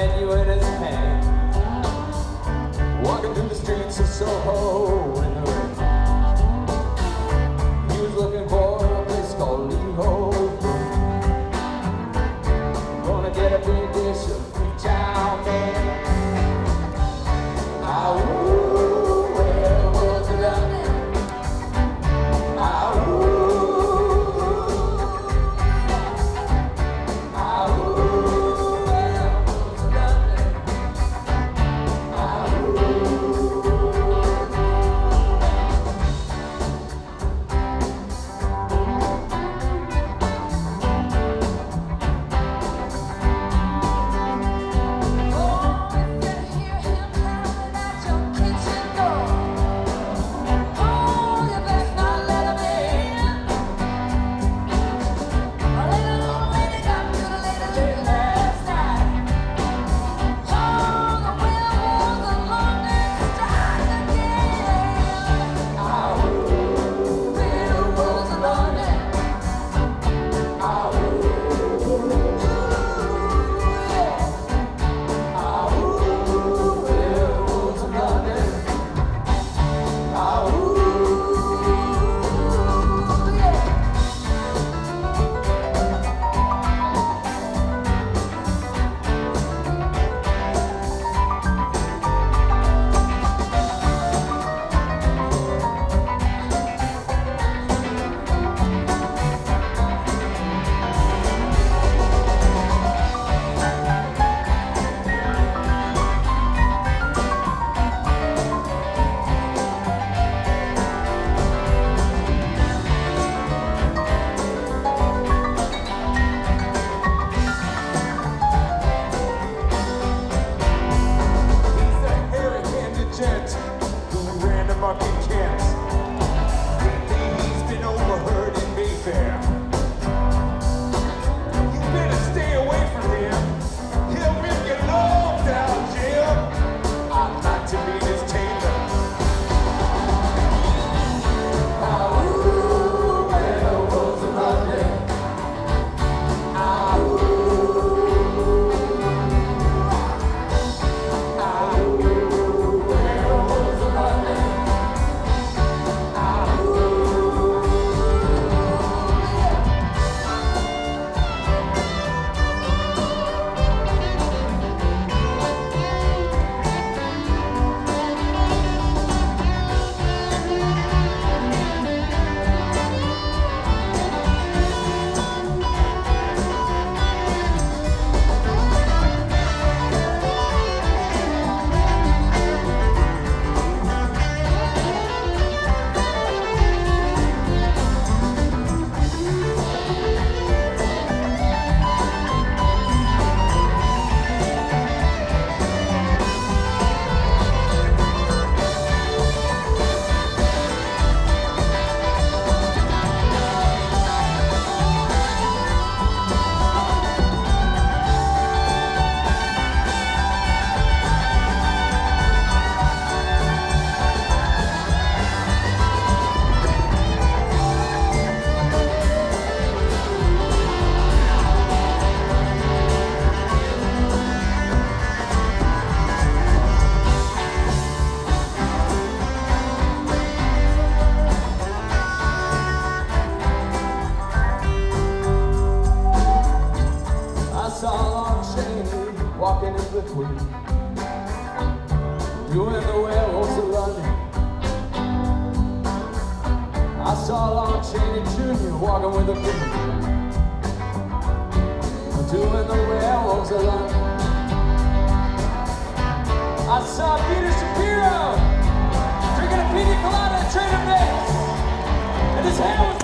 menu in his hand, walking through the streets of Soho in the rain. He was looking for a place called Leho. Gonna get a big dish of beef chow mein. Ah, ooh, where was London? Ah, ooh, ah, ooh, where was London? Ah, walking in between you and the werewolves of London. I saw Lon Chaney Jr. walking with a queen, doing the werewolves of London. I saw Peter Shapiro drinking a pina colada at Trader Vic's, and his hair was